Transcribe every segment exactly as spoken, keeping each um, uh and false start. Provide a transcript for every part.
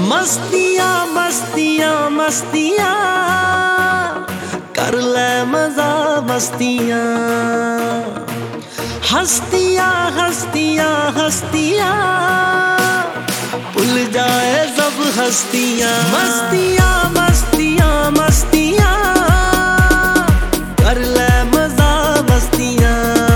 मस्तियाँ मस्तियाँ मस्तियाँ कर ले मजा मस्तियाँ। हस्तियाँ हस्तियाँ हस्तियाँ भूल जाए सब हस्तियाँ। मस्तियाँ मस्तियाँ मस्तियाँ कर ले मजा मस्तियाँ।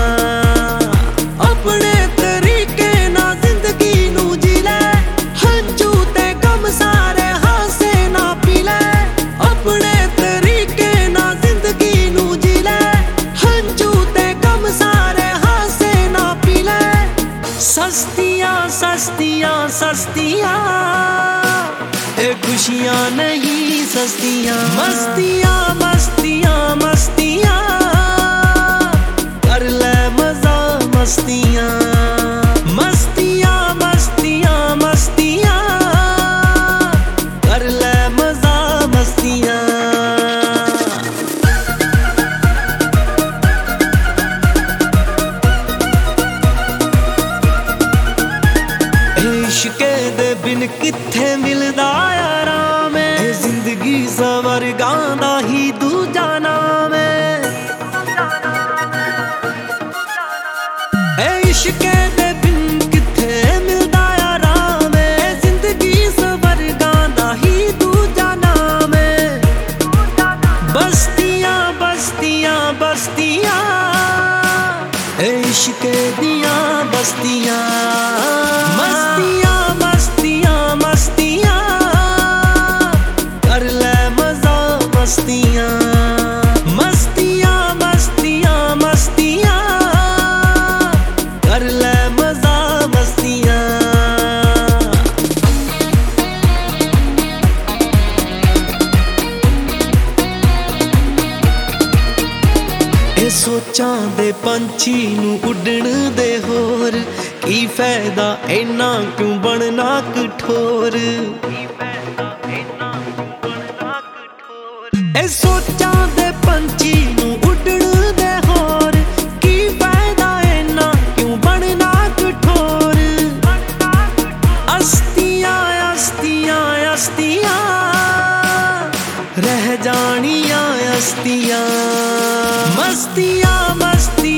अपने तरीके ना जिंदगी नू जी ले, हंजू ते गम सारे हासे ना पी ले। अपने तरीके ना जिंदगी नू जी ले, हंजू ते गम सारे हासे ना पी ले। सस्तियाँ सस्तियाँ सस्तियाँ ए खुशियाँ नहीं सस्तियाँ। मस्तियाँ मस्तियाँ मस्तियाँ कर ले मजा मस्तियाँ। मस्तियाँ मस्तियाँ मस्तियाँ कर ले मजा मस्तियाँ। इश्के दे बिन किथे मिलदा आराम है, जिंदगी सवर गांदा ही दूजा नाम है। इश्के दे बिन किथे मिलदा आराम है, जिंदगी सवर गांदा ही दूजा नाम है। बस्तियां बस्तियां बस्तियां इश्के दियां बस्तियां। मस्तियां मस्तियां मस्तियां कर ले मजा मस्तियां। मस्तियां मस्तियां मस्तियां कर ले मजा मस्तियां। ए सोचां दे पंछी नू उड़न दे होर, की फायदा इन्ना क्यों बनना कठोर। ए सोचां दे पंछी नू उड़न दे होर, की फायदा इन्ना क्यों बनना कठोर। अस्तियां अस्तियां अस्तियां रह जानियां अस्तियां। मस्तियां मस्तियां